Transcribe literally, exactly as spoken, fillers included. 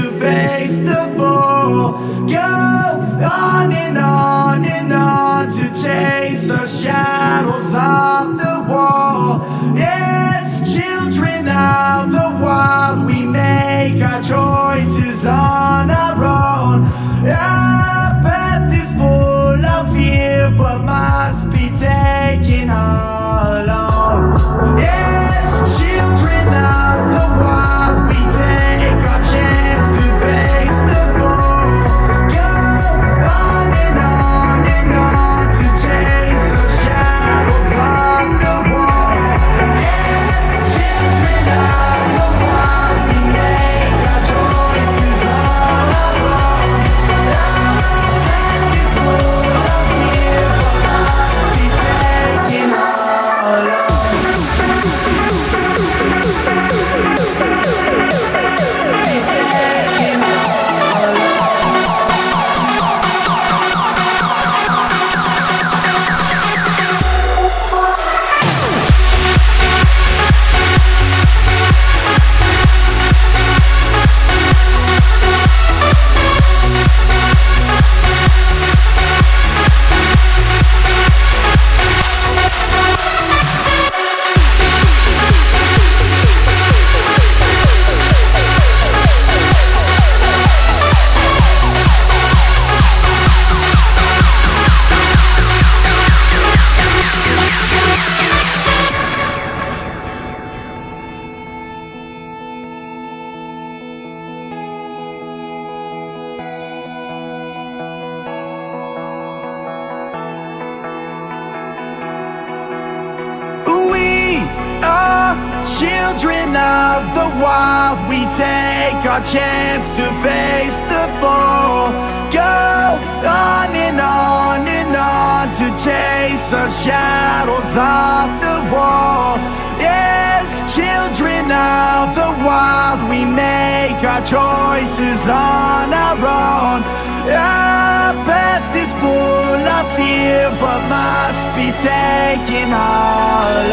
to face the fall. Go on and on and on to chase the shadows of the wall. As children of the wild, we make our choices on our own. Our path is full of fear, but must be taken alone. As children of the wild, we take our chance to face the fall. Go on and on and on to chase the shadows of the wall. As children of the wild, we make our choices on our own. Our path is full of fear, but must be taken alone. Children of the wild, we take our chance to face the fall. Go on and on and on to chase the shadows of the wall. As children of the wild, we make our choices on our own. Our path is full of fear, but must be taken all